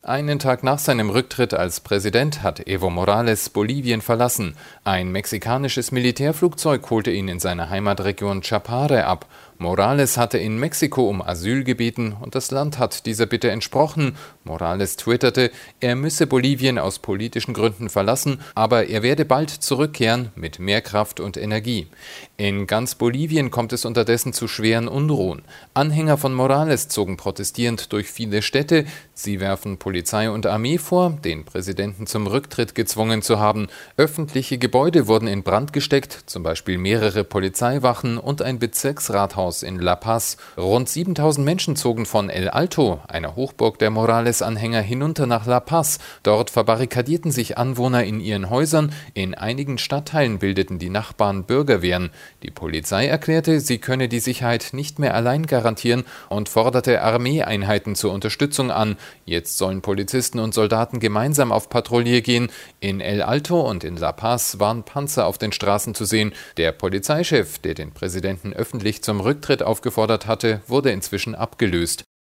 Einen Tag nach seinem Rücktritt als Präsident hat Evo Morales Bolivien verlassen. Ein mexikanisches Militärflugzeug holte ihn in seiner Heimatregion Chapare ab. Morales hatte in Mexiko um Asyl gebeten und das Land hat dieser Bitte entsprochen. Morales twitterte, er müsse Bolivien aus politischen Gründen verlassen, aber er werde bald zurückkehren mit mehr Kraft und Energie. In ganz Bolivien kommt es unterdessen zu schweren Unruhen. Anhänger von Morales zogen protestierend durch viele Städte. Sie werfen Polizei und Armee vor, den Präsidenten zum Rücktritt gezwungen zu haben. Öffentliche Gebäude wurden in Brand gesteckt, zum Beispiel mehrere Polizeiwachen und ein Bezirksrathaus in La Paz. Rund 7.000 Menschen zogen von El Alto, einer Hochburg der Morales-Anhänger, hinunter nach La Paz. Dort verbarrikadierten sich Anwohner in ihren Häusern. In einigen Stadtteilen bildeten die Nachbarn Bürgerwehren. Die Polizei erklärte, sie könne die Sicherheit nicht mehr allein garantieren und forderte Armeeeinheiten zur Unterstützung an. Jetzt sollen Polizisten und Soldaten gemeinsam auf Patrouille gehen. In El Alto und in La Paz waren Panzer auf den Straßen zu sehen. Der Polizeichef, der den Präsidenten öffentlich zum Rücktritt aufgefordert hatte, wurde inzwischen abgelöst.